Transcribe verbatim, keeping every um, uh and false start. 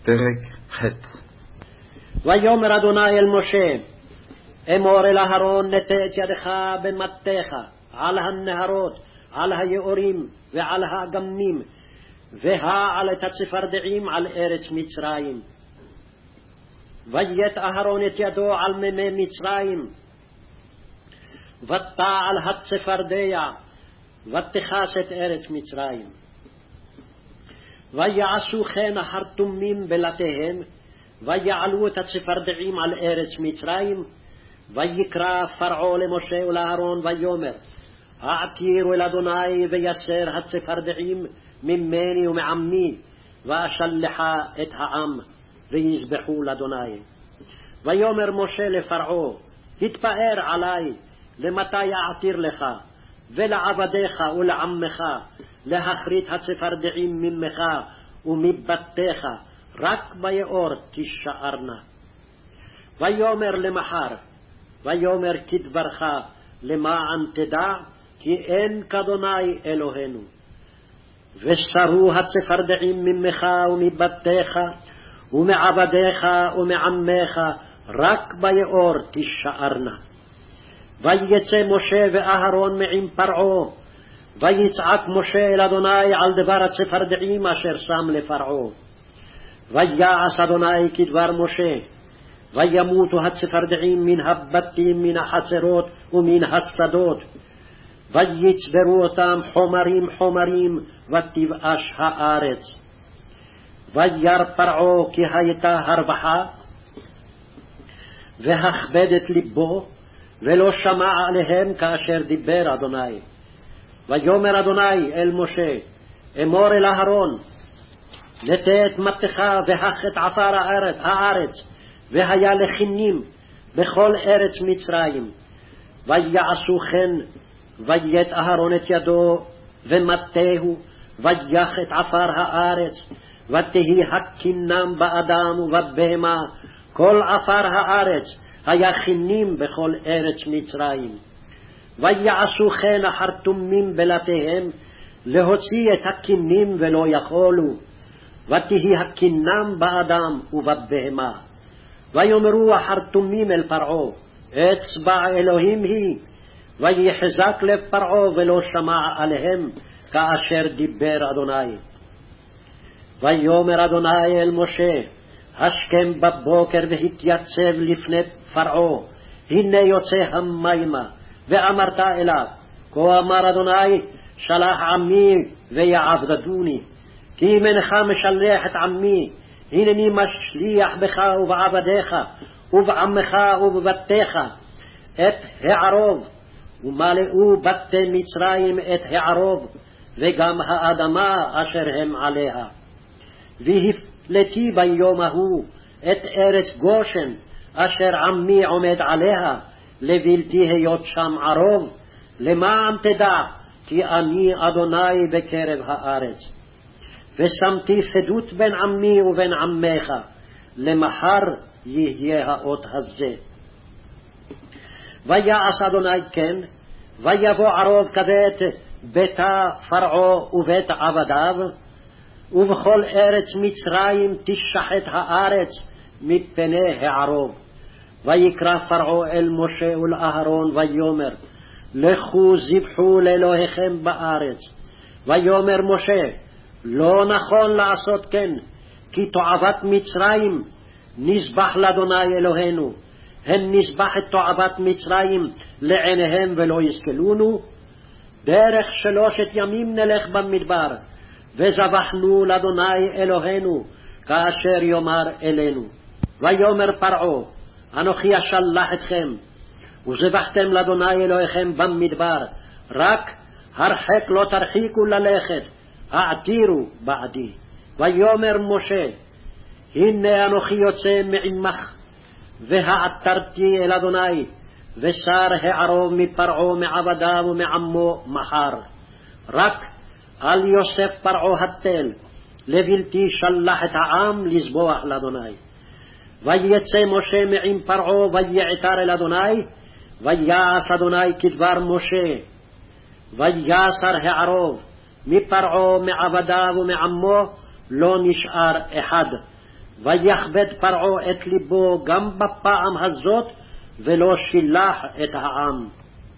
פרק ח'. ויאמר אדוני אל משה, אמור אל אהרון, נטה את ידך במטתך על הנהרות, על היאורים ועל האגמים, והעל את הצפרדעים על ארץ מצרים. ויית אהרון את ידו על מימי מצרים, ותעל הצפרדע, ותכס את ארץ מצרים. ויעשו כן החרטומים בלתיהם, ויעלו את הצפרדעים על ארץ מצרים. ויקרא פרעה למשה ולאהרון ויאמר, העתירו אל אדוני ויסר הצפרדעים ממני ומעמי, ואשלחה את העם ויזבחו לאדוני. ויאמר משה לפרעה, התפאר עלי, למתי אעתיר לך ולעבדיך ולעמך להכרית הצפרדעים ממך ומבתיך, רק ביאור תישארנה. ויאמר למחר, ויאמר כדברך, למען תדע כי אין כאדוני אלוהינו. וסרו הצפרדעים ממך ומבתיך ומעבדיך ומעמך, רק ביאור תישארנה. ויצא משה ואהרון מעם פרעה, ויצעק משה אל אדוני על דבר הצפרדעים אשר שם לפרעה. ויעש אדוני כדבר משה, וימותו הצפרדעים מן הבתים, מן החצרות ומן השדות, ויצברו אותם חומרים חומרים, ותבאש הארץ. וירא פרעה כי הייתה הרווחה, והכבד את ליבו, ולא שמע עליהם כאשר דיבר אדוני. ויאמר אדוני אל משה, אמור אל אהרון, נטה את מטתך והך את עפר הארץ, הארץ והיה לכינים בכל ארץ מצרים. ויעשו כן, ויית אהרון את ידו ומטהו, ויח את עפר הארץ, ותהי הכינם באדם ובבהמה, כל עפר הארץ היה כינים בכל ארץ מצרים. ויעשו כן החרטומים בלתיהם, להוציא את הכינים ולא יכולו, ותהי הכינם באדם ובבהמה. ויאמרו החרטומים אל פרעה, אצבע אלוהים היא, ויחזק לב פרעה ולא שמע עליהם כאשר דיבר אדוני. ויאמר אדוני אל משה, השכם בבוקר והתייצב לפני פרעה, הנה יוצא המימה, ואמרת אליו, כה אמר אדוני, שלח עמי ויעבדוני, כי אם אינך משלח את עמי, הנני משליח בך ובעבדיך ובעמך ובבתיך את הערוב, ומלאו בתי מצרים את הערוב, וגם האדמה אשר הם עליה. והפלתי ביום ההוא את ארץ גושן אשר עמי עומד עליה, לבלתי היות שם ערוב, למען תדע כי אני אדוני בקרב הארץ. ושמתי פדות בין עמי ובין עמך, למחר יהיה האות הזה. ויעש אדוני כן, ויבוא ערוב כבית ביתה פרעה ובית עבדיו, ובכל ארץ מצרים תשחט הארץ מפני הערוב. ויקרא פרעה אל משה ולאהרון ויאמר, לכו זבחו לאלוהיכם בארץ. ויאמר משה, לא נכון לעשות כן, כי תועבת מצרים נזבח לאדוני אלוהינו, הן נזבח את תועבת מצרים לעיניהם ולא יסכלונו. דרך שלושת ימים נלך במדבר, וזבחנו לאדוני אלוהינו כאשר יאמר אלינו. ויאמר פרעה, אנוכי אשלח אתכם, וזבחתם לאדוני אלוהיכם במדבר, רק הרחק לא תרחיקו ללכת, העתירו בעדי. ויאמר משה, הנה אנוכי יוצא מעמך, והעתרתי אל אדוני, ושר הערוב מפרעה מעבדיו ומעמו מחר. רק על יוסף פרעה התל, לבלתי שלח את העם לזבוח לאדוני. ויצא משה מעם פרעה ויעתר אל אדוני, ויעש אדוני כדבר משה. ויסר הערוב מפרעה מעבדיו ומעמו, לא נשאר אחד, ויכבד פרעה את ליבו גם בפעם הזאת, ולא שילח את העם.